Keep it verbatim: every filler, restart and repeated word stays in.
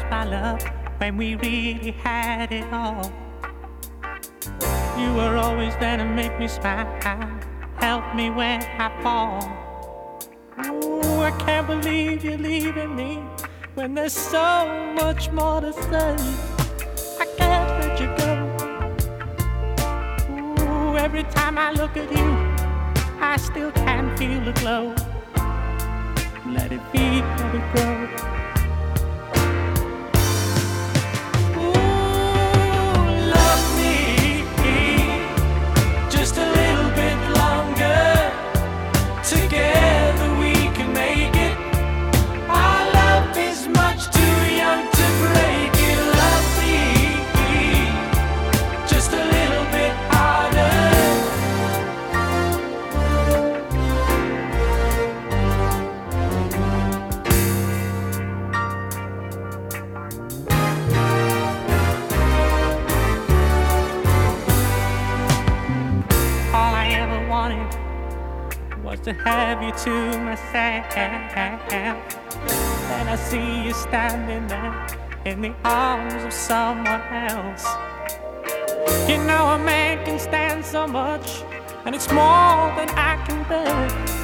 our love when we really had it all. You were always there to make me smile, help me when I fall. Ooh, I can't believe you're leaving me when there's so much more to say. I can't let you go. Ooh, every time I look at you, I still can feel the glow. Let it be, let it grow. Was to have you to myself, and I see you standing there in the arms of someone else. You know a man can stand so much, and it's more than I can bear.